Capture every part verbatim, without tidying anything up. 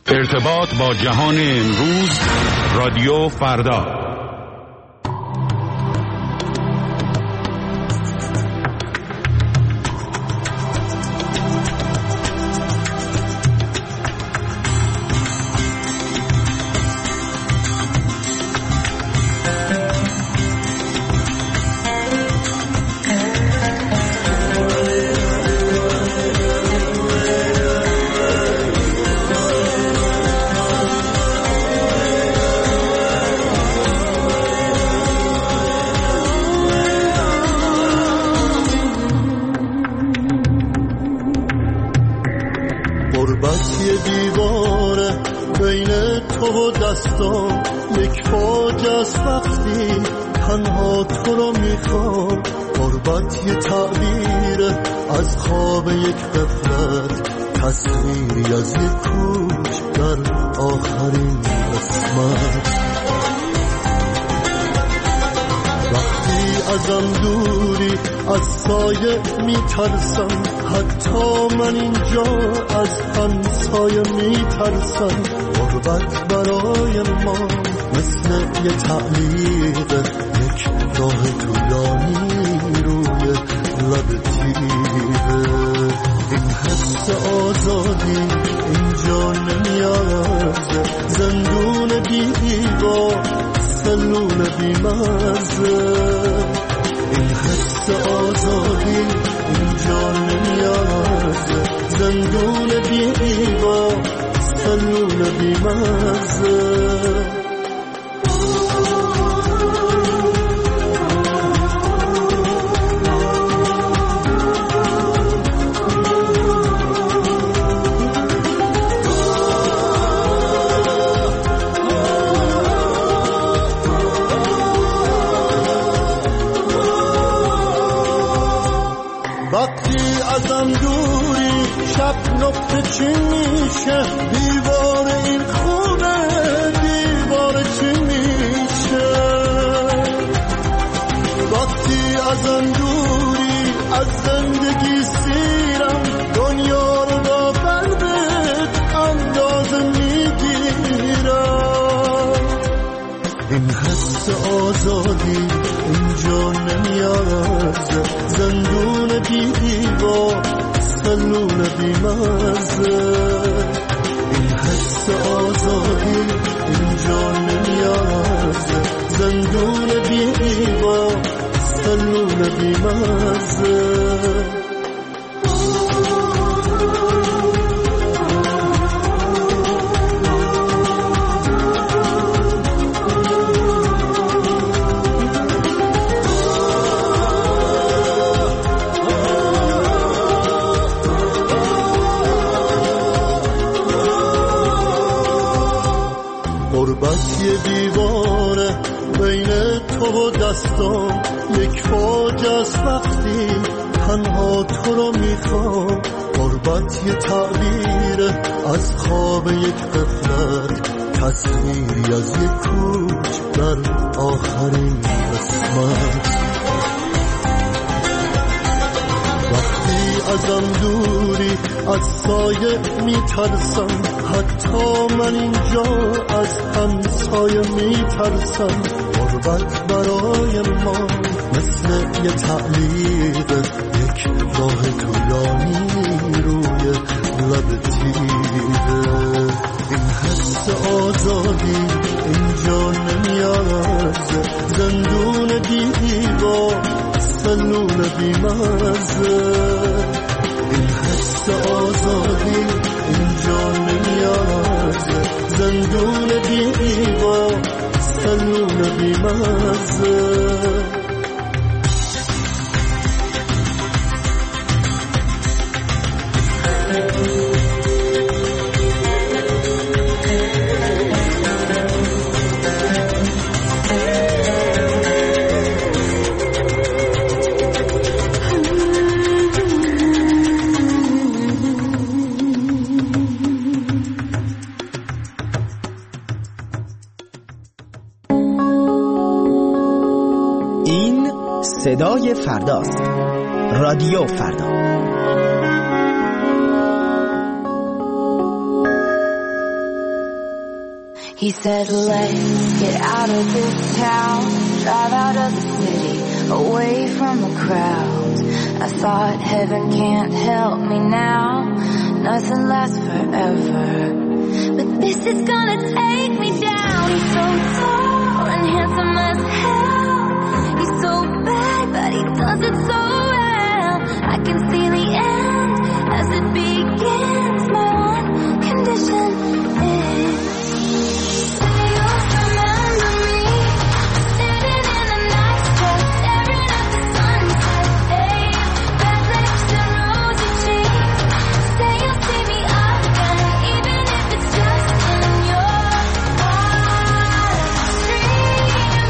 ارتباط با جهان امروز، رادیو فردا. یک فوج از وقتی تنها تو رو میخوام، غربت یه تعبیر از خواب یک غفلت، تصویری از یک کوچ در آخرین قسمت. وقتی ازم دوری از سایه میترسم، حتی من اینجا از همسایه میترسم. غربت برای ما مثل یه تعلیق، یک راه طولانی روی لب تیره. این حس آزادی اینجا نمیارزه، زندون بی دیوار، سلول بی مرزه. این حس آزادی اینجا نمیارزه، زندون بی دیوار، سلول بی مرزه. ازم دوری شب نقطه چی میشه، دیوار این خونه دیوار چی میشه. وقتی ازم دوری از زندگی سیرم، دنیا رو با قلبت اندازه میگیرم. این حس آزادی اینجا نمیارزه، زندون بی دیوار، سلول بی مرزه. این حس آزادی اینجا نمیارزه، زندون بی دیوار، سلول بی مرزه. غربت یه دیواره بین تو و دستان، یک فوج از وقتی تنها تو رو میخوام. غربت یه تعبیر از خواب یک غفلت، تصویری از یک کوچ در آخرین قسمت. وقتی ازم دوری از سایه میترسم، حتی من اینجا از همسایه میترسم. غربت برای ما مثل یه تعلیق، یک راه طولانی روی لب تیره. این حس آزادی اینجا نمیارزه، زندون بی دیوار، سلول بی مرزه. این حس آزادی اینجا نمیارزه، زندون بی دیوار، سلول بی مرزه. صدای فرداست. رادیو فردا. He said, let's get out of this town, drive out of the city, away from the crowd. I thought heaven can't help me now, nothing lasts forever. But this is gonna take me down. He's so tall and handsome as hell. He's so bad, but he does it so well. I can see the end as it begins. My one condition is, say you'll remember me, sitting in a nice dress, staring at the sunset. Babe, red lips and rosy cheeks. Say you'll see me again, even if it's just in your wildest dreams.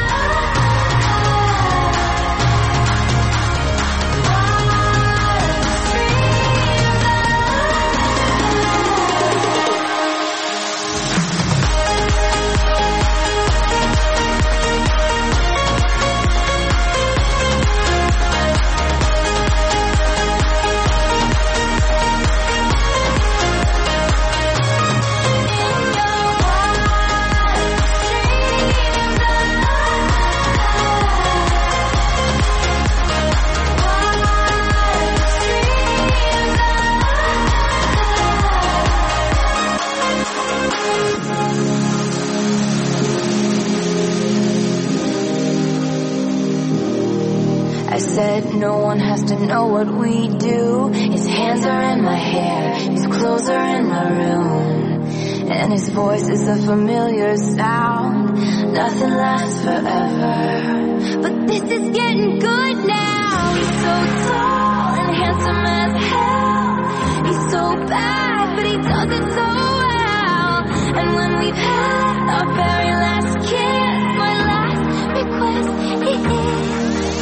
I said no one has to know what we do. His hands are in my hair, his clothes are in my room, and his voice is a familiar sound. Nothing lasts forever, but this is getting good now. He's so tall and handsome as hell. He's so bad, but he does it so well. And when we've had our very last kiss, my last request is,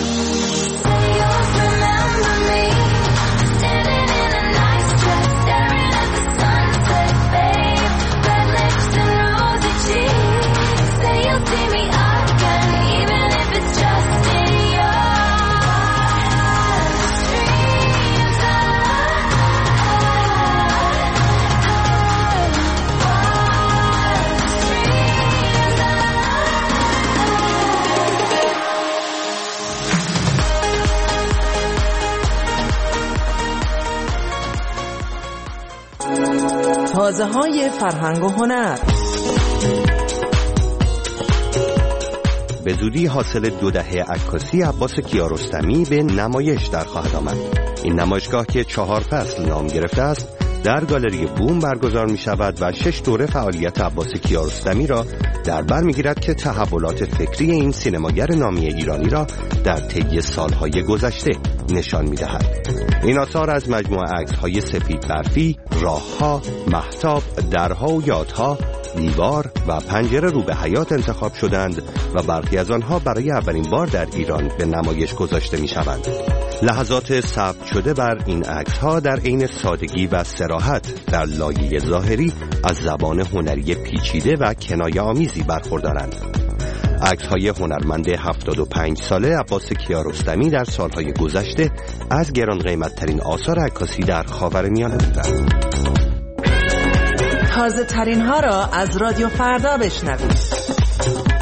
remember me, sitting in a nice dress, staring at the sunset. Babe, red lips and rosy cheeks. Say you'll see me again, even if it's just in your dreams. تازه های فرهنگ و هنر. به زودی حاصل دو دهه عکاسی عباس کیارستمی به نمایش در خواهد آمد. این نمایشگاه که چهار فصل نام گرفته است در گالری بوم برگزار می شود و شش دوره فعالیت عباس کیارستمی را در بر می گیرد که تحولات فکری این سینماگر نامی ایرانی را در طی سالهای گذشته نشان می دهد. این آثار از مجموعه عکس‌های سفید برفی، راه‌ها، مهتاب، درها و یادها، دیوار و پنجره رو به حیات انتخاب شدند و برخی از آنها برای اولین بار در ایران به نمایش گذاشته می شوند. لحظات ثبت شده بر این عکس‌ها در عین سادگی و صراحت در لایه ظاهری از زبان هنری پیچیده و کنایه‌آمیزی برخوردارند. عکس‌های هنرمند هفتاد و پنج ساله عباس کیارستمی در سالهای گذشته از گران قیمت‌ترین آثار عکاسی در خاورمیانه بودند. تازه ترین ها را از رادیو فردا بشنوید.